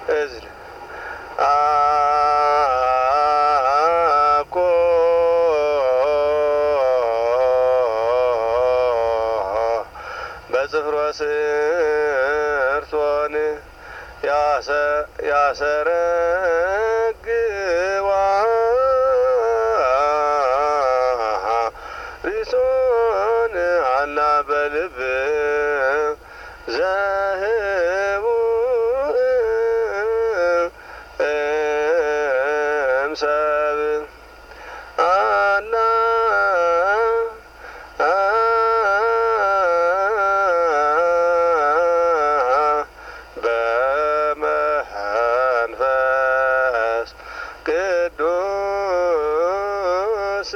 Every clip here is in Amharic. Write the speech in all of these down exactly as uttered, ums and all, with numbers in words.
እዝል አኮ በጽፍሮ ስርቶን ያሰረግዋ ሪሶን አላ በልብ ዘህቡ እምሰብ አላ በመንፈስ ቅዱስ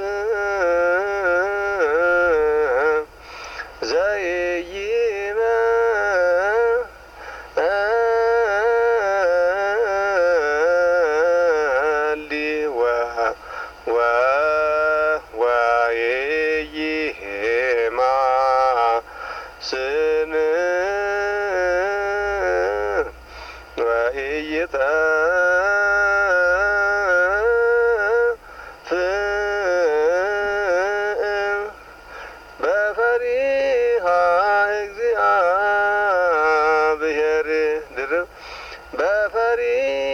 ዘይይመሊ ወይይማ ስን ወይይጠፍእ በፈሪሃ እግዚአብሔር ድርብ በፈሪ